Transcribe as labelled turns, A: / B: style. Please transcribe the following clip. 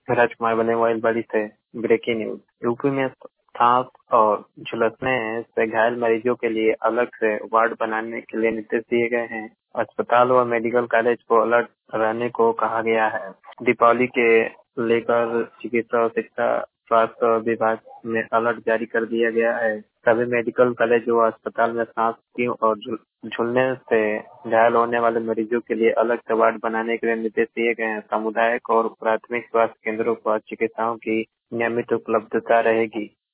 A: राजकुमार बने मोबाइल बड़ी से ब्रेकिंग न्यूज। यूपी में सांस और झुलसने से घायल मरीजों के लिए अलग से वार्ड बनाने के लिए निर्देश दिए गए हैं। अस्पताल व मेडिकल कॉलेज को अलर्ट रहने को कहा गया है। दीपावली के लेकर चिकित्सा और शिक्षा स्वास्थ्य विभाग में अलर्ट जारी कर दिया गया है। सभी मेडिकल कॉलेज व अस्पताल में सांस की और झूलने से घायल होने वाले मरीजों के लिए अलग से वार्ड बनाने के लिए निर्देश दिए गए हैं। सामुदायिक और प्राथमिक स्वास्थ्य केंद्रों पर चिकित्साओं की नियमित उपलब्धता रहेगी।